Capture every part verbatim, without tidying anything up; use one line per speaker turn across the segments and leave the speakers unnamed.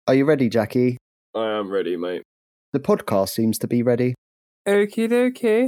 Are you ready, Jackie?
I am ready, mate.
The podcast seems to be ready.
Okie dokie.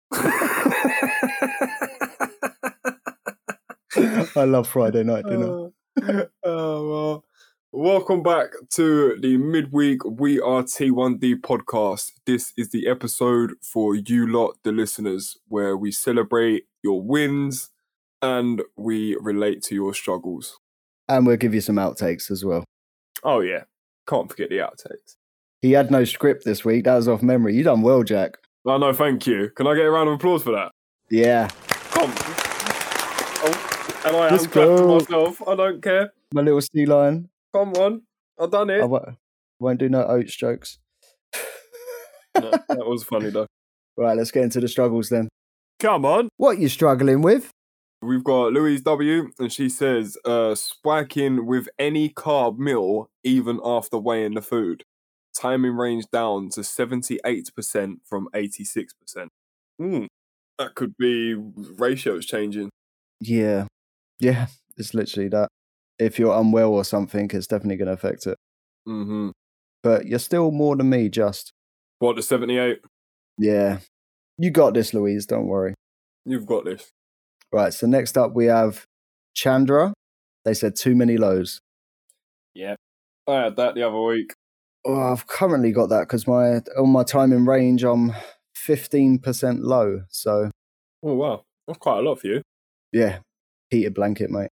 I love Friday night dinner.
Oh, oh, well. Welcome back to the midweek We Are T one D podcast. This is the episode for you lot, the listeners, where we celebrate your wins and we relate to your struggles.
And we'll give you some outtakes as well.
Oh, yeah. Can't forget the outtakes.
He had no script this week. That was off memory. You done well, Jack.
Oh, no, thank you. Can I get a round of applause for that?
Yeah.
Come. Oh, and I
Let's
am clapping
go.
myself. I don't care.
My little sea lion.
Come on. I've done it.
I won't, won't do no oats jokes.
No, that was funny, though.
Right, let's get into the struggles then.
Come on.
What are you struggling with?
We've got Louise W, and she says, uh, spiking with any carb meal, even after weighing the food. Timing range down to seventy-eight percent from eighty-six percent. Hmm. That could be ratios changing.
Yeah. Yeah, it's literally that. If you're unwell or something, it's definitely going to affect it.
Mm-hmm.
But you're still more than me, just.
What, the seventy-eight?
Yeah. You got this, Louise. Don't worry.
You've got this.
Right, so next up we have Chandra. They said too many lows.
Yeah. I had that the other week.
Oh, I've currently got that because my on my time in range, I'm fifteen percent low. So,
Oh, wow. That's quite a lot for you.
yeah, heated blanket, mate.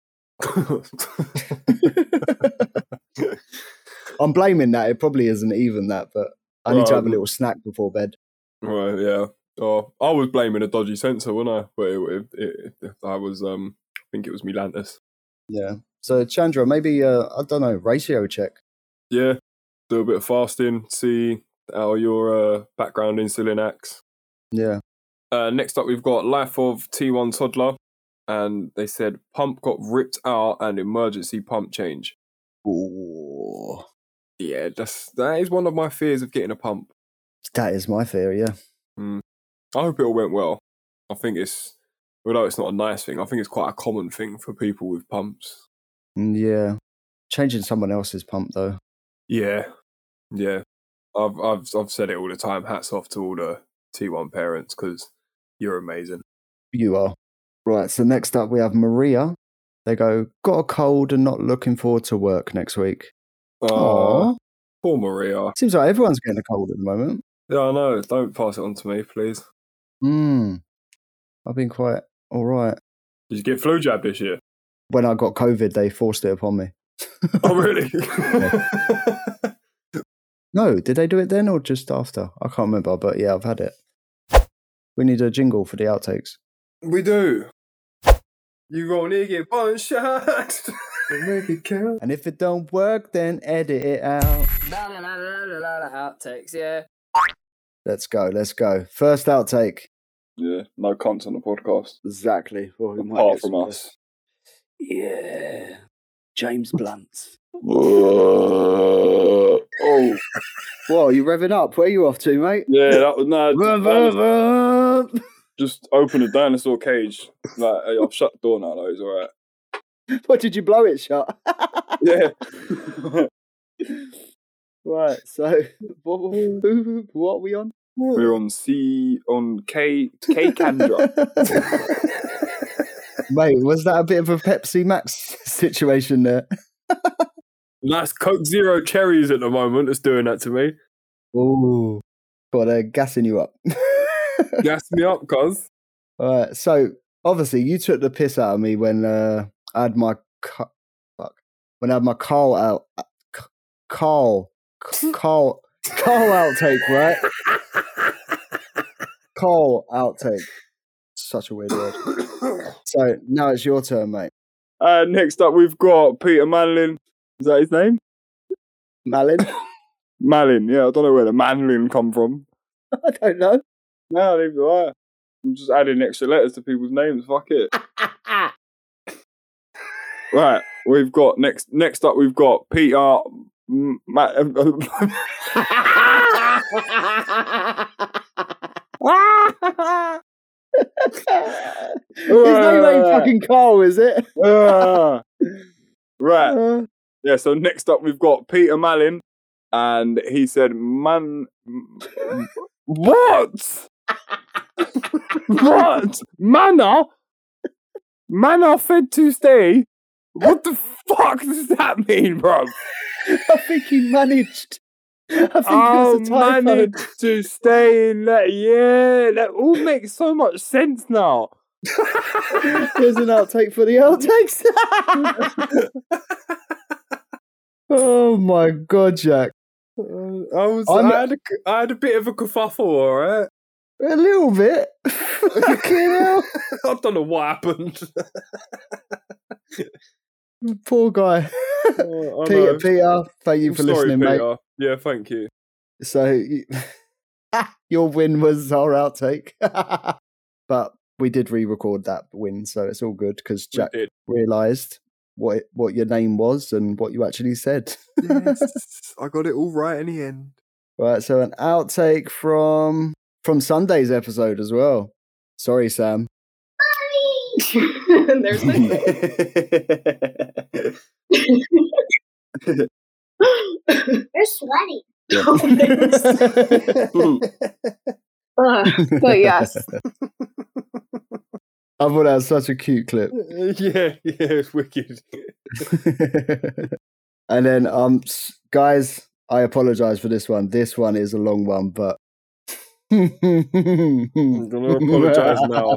I'm blaming that. It probably isn't even that, but I need to have a
Um,
little snack before bed.
Right, yeah. Oh, I was blaming a dodgy sensor, wasn't I? But it, it, it, I was, um, I think it was Milantis.
Yeah. So, Chandra, maybe, uh, I don't know, ratio check.
Yeah, do a bit of fasting, see how your uh, background insulin acts.
Yeah.
Uh, next up, we've got Life of T one Toddler, and they said pump got ripped out and emergency pump change.
Ooh.
Yeah, that's, that is one of my fears of getting a pump.
That is my fear, yeah.
Mm. I hope it all went well. I think it's, although it's not a nice thing, I think it's quite a common thing for people with pumps.
Mm, yeah. Changing someone else's pump, though.
Yeah, yeah. I've I've I've said it all the time. Hats off to all the T one parents because you're amazing.
You are. Right, so next up we have Maria. They go, got a cold and not looking forward to work next week.
Oh,
Aww.
poor Maria.
Seems like everyone's getting a cold at the moment.
Yeah, I know. Don't pass it on to me, please.
Hmm. I've been quite all right.
Did you get flu jab this year?
When I got COVID, they forced it upon me.
Oh, really?
No, did they do it then or just after? I can't remember, but yeah, I've had it. We need a jingle for the outtakes.
We do. You only get one shot. Make it count.
And if it don't work, then edit it out.
Outtakes, yeah.
Let's go, let's go. First outtake.
Yeah, no cunts on the podcast.
Exactly. Well, we might
Apart
get
from
some-
us.
Yeah. James Blunt.
oh,
What, are you revving up? Where are you off to, mate?
yeah, that was no.
Rev,
that was-
rev up.
Just open a dinosaur cage. Like, hey, I've shut the door now, though. It's all right.
What, did you blow it shut?
Yeah.
Right, so what, who, what are we on?
We're on C, on K, K Candra.
Mate, was that a bit of a Pepsi Max situation there?
Nice Coke Zero cherries at the moment. That's doing that to me.
Ooh. Well, they're gassing you up.
Gas me up, cuz.
All right, so obviously you took the piss out of me when uh, I had my ca- fuck when I had my Carl out uh, C- Carl C- Carl Carl outtake, right? Carl outtake. Such a weird word. So now it's your turn, mate.
Uh, next up, we've got Peter Manlin. Is that his name?
Malin.
Malin, yeah. I don't know where the Manlin come from.
I don't know.
No, leave it alright. I'm just adding extra letters to people's names. Fuck it. Right, we've got next. Next up, we've got Peter. M- Ma-
His name ain't fucking Carl, is it?
Ah. Right,
Uh,
Yeah, so next up we've got Peter Mallin, and he said, "Man, what? What? Manna? Manna fed to stay? What the fuck does that mean, bro?
I think he managed. I think
Oh,
it was a typo.
managed to stay in that. Yeah, that all makes so much sense now."
There's an outtake for the outtakes. Oh my god, Jack!
Uh, I was,
I'm-
I had, a, I had a bit of a kerfuffle, all right.
A little bit. Fucking hell.
I don't know what happened.
Poor guy.
Oh, I
Peter,
know.
Peter, thank you
I'm
for
sorry,
listening, mate.
Peter. Yeah, thank you.
So you, your win was our outtake, but we did re-record that win, so it's all good because
We
Jack
did.
realised what it- what your name was and what you actually said.
Yes, I got it all right in the end.
Right, so an outtake from from Sunday's episode as well. Sorry, Sam.
There's my
You're sweaty.
Uh, but yes,
I thought that was such a cute clip.
Yeah, yeah, it's wicked.
And then, um, s- guys, I apologize for this one. This one is a long one, but
I'm gonna apologise now.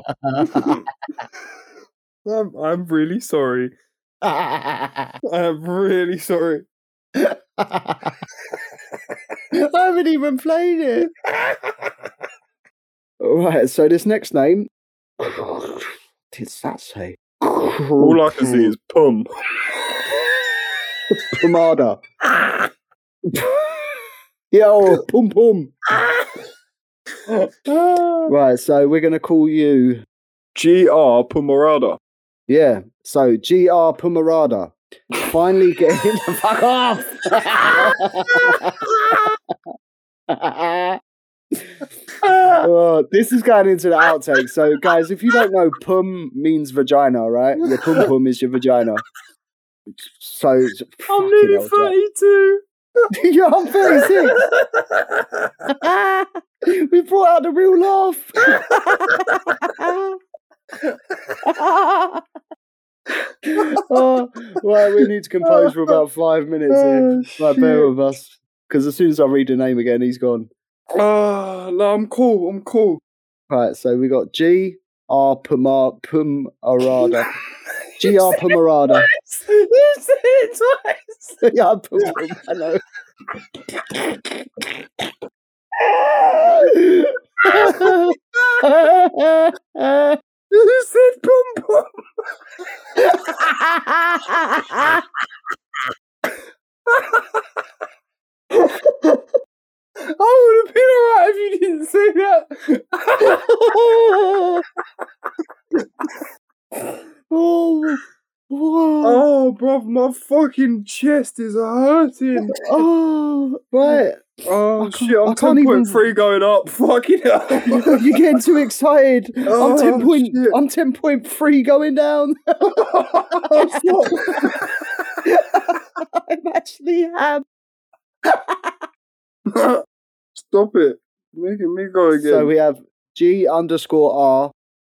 I'm, I'm really sorry. I'm really sorry.
I haven't even played it. All right, so this next name, what did that say?
All I can see is pum.
Pomada. Yo, pum pum. Right, so we're gonna call you.
G R Pumarada.
Yeah, so G R Pumarada. Finally getting the fuck off. Oh, this is going into the outtake. So, guys, if you don't know, pum means vagina, right? Your pum pum is your vagina. So,
I'm
fucking
nearly
hell, Jack.
thirty-two.
Yeah, I'm thirty-six. We brought out the real laugh. Oh, right, we need to compose for about five minutes here.
Oh,
Right, bear
shit.
with us. Because as soon as I read the name again, he's gone.
Oh, no, I'm cool. I'm cool.
Right, so we got G R Pumar Pum Arada. G R Pumarada.
You said it twice.
Yeah, Pum Pum, I know.
You said pum pum. I would have been alright if you didn't say that.
Oh, whoa.
Oh, bruv, my fucking chest is hurting.
Oh, right.
Oh,
I can't-
shit,
I
I'm
can't
ten
even-
point three going up. Fucking hell.
You're getting too excited.
Oh,
I'm ten point.
shit.
I'm ten point three going down.
Stop.
I'm actually am.
Stop it. Making me go again.
So we have G underscore R.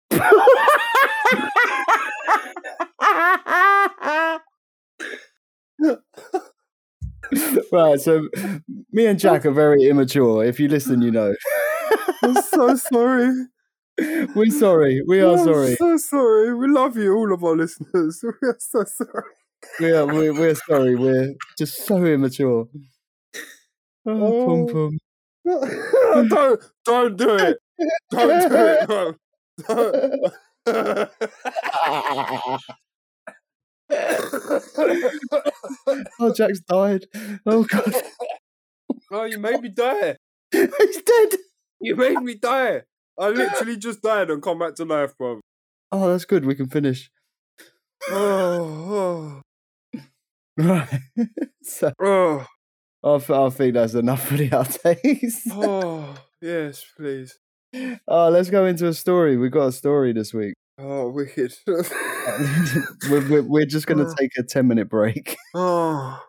Right, so me and Jack are very immature. If you listen, you know.
I'm so sorry.
We're sorry. We are
I'm
sorry.
so sorry. We love you, all of our listeners. We are so sorry.
We are. We're, we're sorry. We're just so immature. Oh, pum
Oh.
pum.
don't, don't do it. Don't do it. No. Don't.
Oh, Jack's died. Oh god,
Oh, you made me die.
he's dead.
You made me die. I literally just died and come back to life, bro.
Oh, that's good. We can finish.
Oh,
Right. So
oh,
I, th- I think that's enough for the outtakes.
oh, yes, please.
Oh, let's go into a story. We've got a story this week.
Oh, wicked.
we're, we're, we're just going to
Oh.
take a ten minute break.
Oh.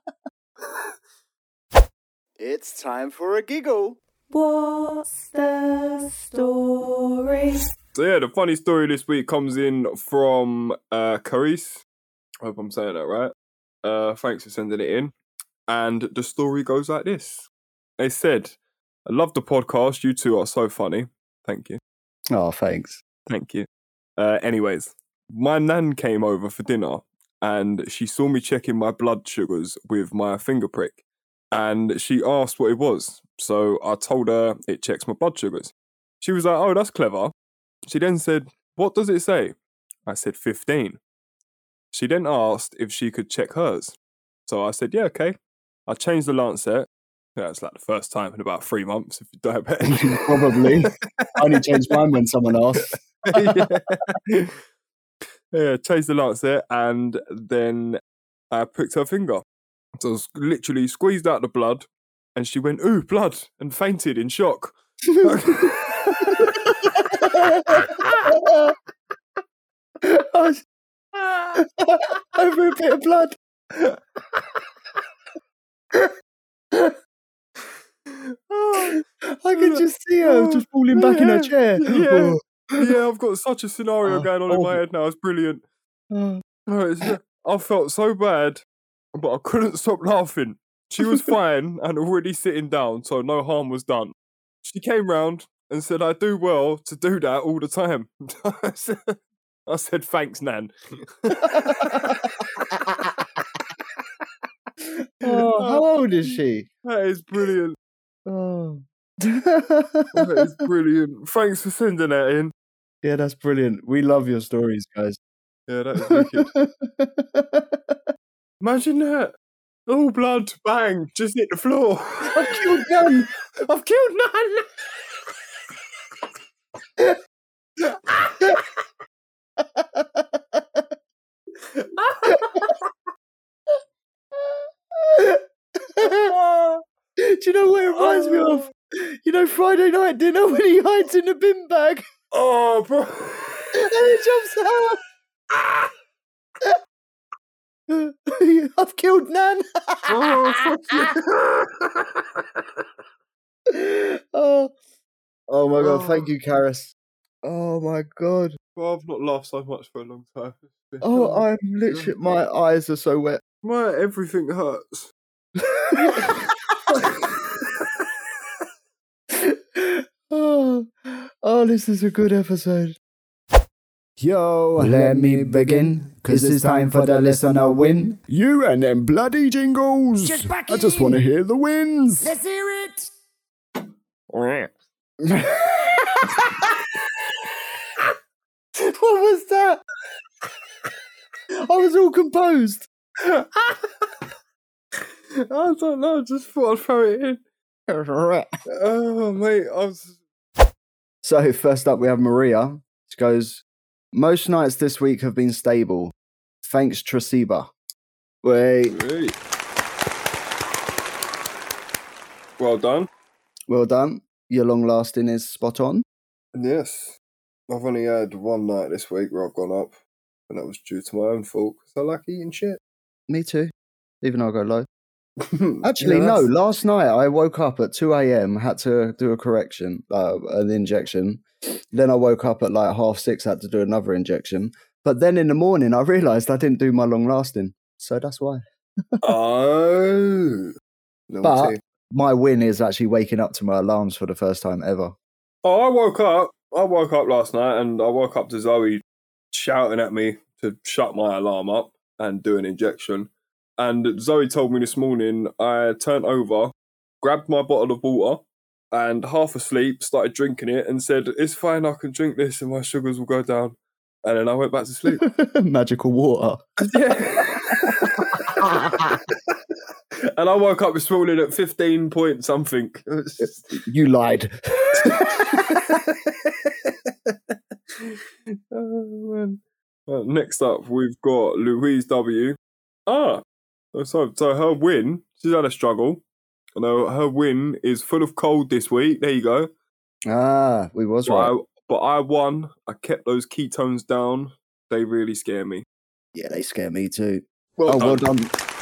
It's time for a giggle.
What's the story?
So yeah, the funny story this week comes in from uh, Carice. I hope I'm saying that right. Uh, thanks for sending it in. And the story goes like this. They said, I love the podcast. You two are so funny. Thank you.
Oh, thanks.
Thank you. Uh, anyways, my nan came over for dinner and she saw me checking my blood sugars with my finger prick. And she asked what it was. So I told her it checks my blood sugars. She was like, oh, that's clever. She then said, what does it say? I said, fifteen. She then asked if she could check hers. So I said, yeah, okay. I changed the Lancet. Yeah, it's like the first time in about three months if you're diabetic.
Probably. I only changed mine when someone asked.
yeah. yeah, changed the Lancet and then I pricked her finger. So I was literally squeezed out the blood and she went, ooh, blood, and fainted in shock.
Over a bit of blood.
oh,
I could just see her just falling back in her chair.
Yeah, yeah, I've got such a scenario
Oh,
going on in my
oh.
head now. It's brilliant.
Oh.
Oh, it's- I felt so bad, but I couldn't stop laughing. She was fine and already sitting down, so no harm was done. She came round and said, I do well to do that all the time. I said, I said thanks, Nan.
Oh, how old is she?
That is brilliant.
Oh.
That is brilliant. Thanks for sending that in.
Yeah, that's brilliant. We love your stories, guys.
Yeah, that is wicked. Imagine that. All blood, bang, just hit the floor.
I've killed Nan.
I've killed Nan.
Do you know what it reminds me of? You know, Friday night dinner when he hides in the bin bag
Oh, bro.
and he jumps out. I've killed Nan.
Oh, fuck you.
oh. oh my god!
Oh.
Thank you, Karis. Oh my god!
Well, I've not laughed so much for a long time. It's been-
Oh, I'm literally. My eyes are so wet.
My everything hurts.
oh, oh, this is a good episode. Yo, let me begin, cause it's time for the listener win. You and them bloody jingles.
Just back
I just
in.
want to hear the wins.
Let's hear it.
What was that? I was all composed.
I don't know, I just thought I'd throw it in. Oh, mate, I was...
So, first up, we have Maria. She goes, most nights this week have been stable. Thanks, Trasiba. Wait,
Great. Well done.
well done. Your long lasting is spot on.
Yes. I've only had one night this week where I've gone up, and that was due to my own fault, because I like eating shit.
Me too. Even though I go low. Actually,
Yeah,
no.
that's-
Last night I woke up at two a.m., had to do a correction, uh, an injection. Then I woke up at like half six, had to do another injection. But then in the morning, I realised I didn't do my long lasting. So that's why.
Oh.
But
Naughty.
my win is actually waking up to my alarms for the first time ever.
Oh, I woke up. I woke up last night and I woke up to Zoe shouting at me to shut my alarm up and do an injection. And Zoe told me this morning I turned over, grabbed my bottle of water, and half asleep started drinking it and said, it's fine, I can drink this and my sugars will go down. And then I went back to sleep.
Magical water.
Yeah. And I woke up this morning at fifteen point something. It's just-
You lied.
oh, man. Uh, next up, we've got Louise W. Ah, so, so her win, she's had a struggle. No, her win is full of cold this week. There you go.
Ah, we was
But
right.
I, but I won. I kept those ketones down. They really scare me.
Yeah, they scare me too.
Well
oh,
done.
well done.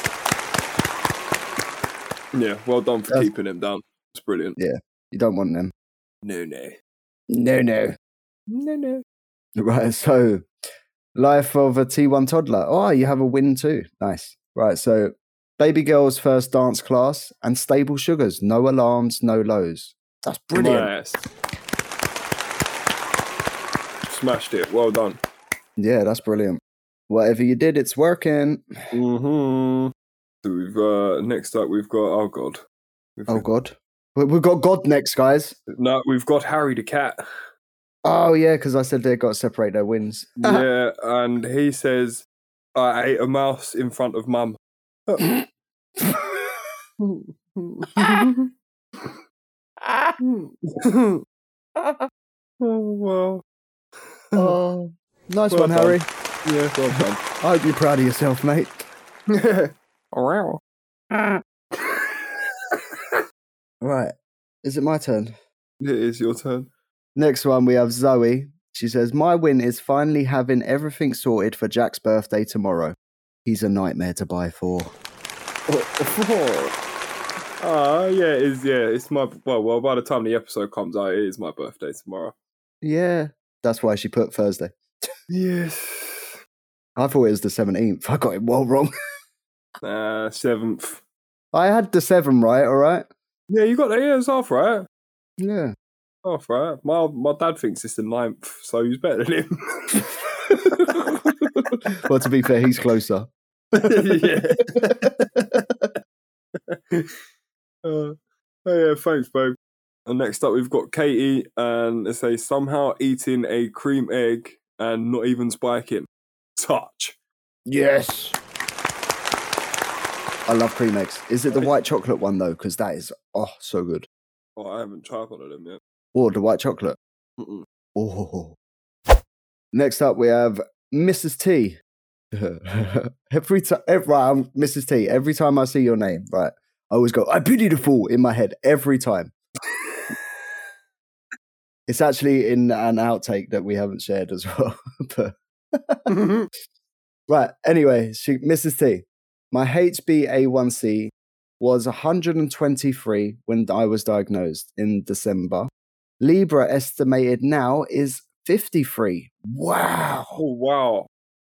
Yeah, well done for
That's-
keeping them down. It's brilliant.
Yeah, you don't want them.
No, no.
No, no.
No, no.
Right, so life of a T one toddler. Oh, you have a win too. Nice. Right, so baby girl's first dance class and stable sugars. No alarms, no lows. That's brilliant.
Nice. Smashed it. Well done.
Yeah, that's brilliant. Whatever you did, it's working.
Mm-hmm. So we've uh, next up we've got oh god. We've
Oh, God. We- We've got God next, guys.
No, we've got Harry the cat.
Oh, yeah, because I said they've got to separate their wins.
Yeah, and he says, I ate a mouse in front of mum. Oh, well.
Oh, nice
Well
one,
done.
Harry.
Yeah, well done.
I hope you're proud of yourself, mate.
Wow.
Right. Is it my turn?
It is your turn.
Next one, we have Zoe. She says, my win is finally having everything sorted for Jack's birthday tomorrow. He's a nightmare to buy for.
Ah, yeah, it is. Yeah, it's my well. Well, by the time the episode comes out, it is my birthday tomorrow.
Yeah. That's why she put Thursday.
Yes.
I thought it was the seventeenth. I got it well wrong.
Uh, seventh.
I had the seven right, all right?
Yeah, you got that. Yeah, it's half right.
Yeah.
Half right. My my dad thinks it's the ninth, so he's better than him.
Well, to be fair, he's closer.
Yeah. Uh, oh yeah, thanks, babe. And next up, we've got Katie, and they say somehow eating a cream egg and not even spiking. Touch.
Yes. I love cream eggs. Is it the white chocolate one, though? Because that is, oh, so good.
Oh, I haven't tried one of them yet.
Or the white chocolate.
Mm-mm.
Oh. Next up, we have Missus T. every time, every, right, I'm Missus T. Every time I see your name, right, I always go, I pity the fool in my head every time. It's actually in an outtake that we haven't shared as well. But right, anyway, she, Missus T. My H b A one C was one hundred twenty-three when I was diagnosed in December. Libra estimated now is fifty-three. Wow.
Oh, wow.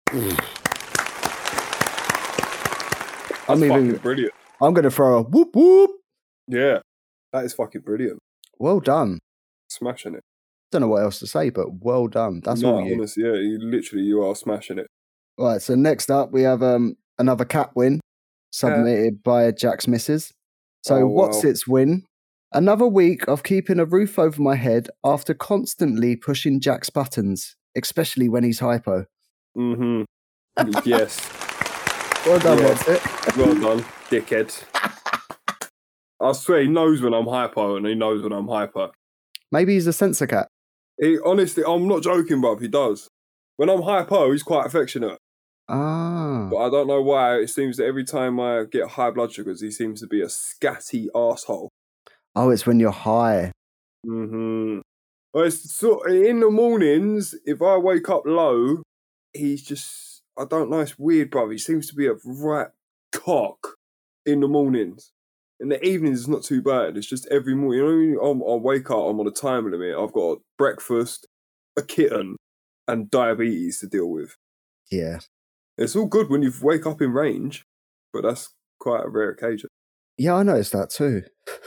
I'm
That's
even,
fucking brilliant.
I'm going to throw a whoop whoop.
Yeah, that is fucking brilliant.
Well done.
Smashing it.
Don't know what else to say, but well done. That's
no,
all you.
honestly, yeah, you literally you are smashing it.
Right, so next up we have um another cat win submitted by Jack's Missus. So
Oh,
what's
wow.
its win? Another week of keeping a roof over my head after constantly pushing Jack's buttons, especially when he's hypo.
Mm-hmm. Yes.
Well done,
Yeah.
what's it?
Well done, dickhead. I swear he knows when I'm hypo and he knows when I'm hyper.
Maybe he's a sensor cat.
He honestly, I'm not joking, bruv, he does. When I'm hypo, he's quite affectionate.
Ah.
But I don't know why. It seems that every time I get high blood sugars, he seems to be a scatty arsehole.
Oh, it's when you're high.
Mm-hmm. Well, it's sort in the mornings, if I wake up low, he's just, I don't know, it's weird, bruv. He seems to be a right cock in the mornings. In the evenings, it's not too bad. It's just every morning. You know, I'm, I wake up, I'm on a time limit. I've got breakfast, a kitten, and diabetes to deal with.
Yeah.
It's all good when you wake up in range, but that's quite a rare occasion.
Yeah, I noticed that too.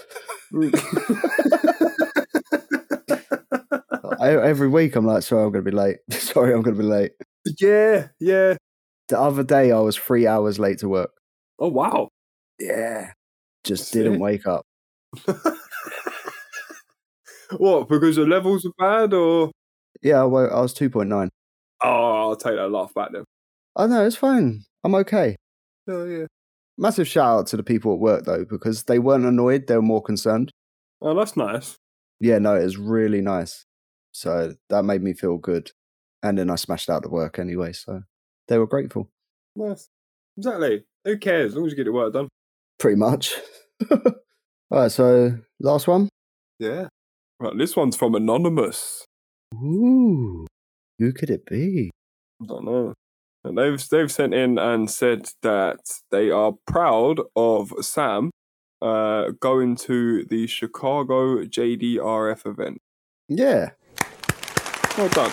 I, every week I'm like, sorry, I'm going to be late. Sorry, I'm going to be late.
yeah, yeah.
The other day I was three hours late to work.
Oh, wow.
Yeah. Just
Sick.
didn't wake up.
What, because your levels are bad, or?
Yeah, well, I was two point nine.
Oh, I'll take that laugh back then.
Oh, no, it's fine. I'm okay.
Oh, yeah.
Massive shout out to the people at work, though, because they weren't annoyed. They were more concerned.
Oh, that's nice.
Yeah, no, it was really nice. So that made me feel good. And then I smashed out the work anyway. So they were grateful.
Nice. Exactly. Who cares? As long as you get the work done.
Pretty much. All right, so last one.
Yeah. Right, this one's from Anonymous.
Ooh, who could it be?
I don't know. And they've they've sent in and said that they are proud of Sam uh, going to the Chicago J D R F event.
Yeah.
Well done.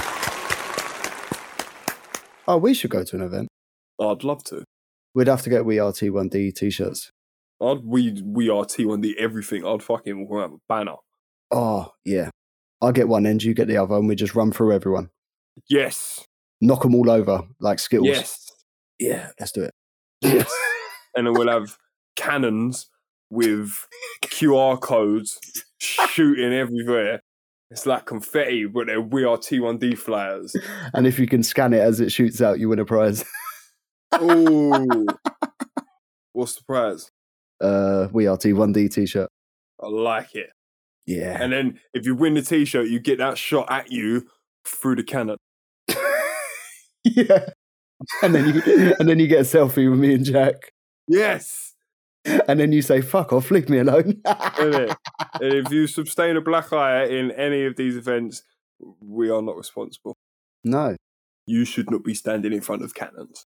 Oh, we should go to an event.
I'd love to.
We'd have to get We Are T one D t-shirts.
I'd we we are T one D everything. I'd fucking have a banner.
Oh, yeah. I'll get one end, you get the other, and we just run through everyone.
Yes.
Knock them all over like Skittles.
Yes.
Yeah, let's do it.
Yes. And then we'll have cannons with Q R codes shooting everywhere. It's like confetti, but they're We Are T one D flyers.
And if you can scan it as it shoots out, you win a prize.
Ooh. What's the prize?
Uh, We Are T one D t-shirt.
I like it.
Yeah.
And then if you win the t-shirt, you get that shot at you through the cannon.
Yeah. And then you and then you get a selfie with me and Jack.
Yes.
And then you say, fuck off, leave me alone.
And if you sustain a black eye in any of these events, we are not responsible.
No.
You should not be standing in front of cannons.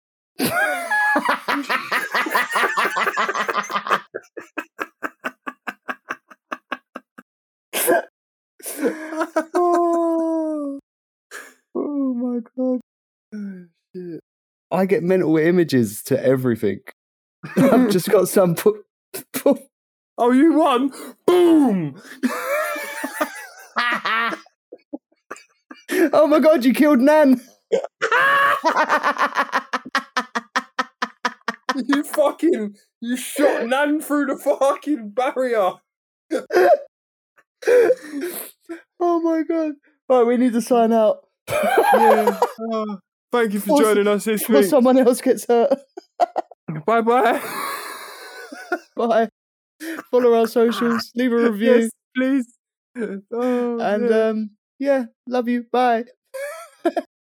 oh. oh my god. Oh, shit. I get mental images to everything. I've just got some pu- pu-
Oh, you won! Boom!
Oh my god, you killed Nan!
You fucking, you shot Nan through the fucking barrier.
Oh my god. Right, we need to sign out.
Yeah. Oh, thank you for
Or-
joining us this
Before
week.
someone else gets hurt.
Bye bye.
Bye. Follow our socials, leave a review,
Yes, please. Oh,
and
yeah.
um, yeah, love you. Bye.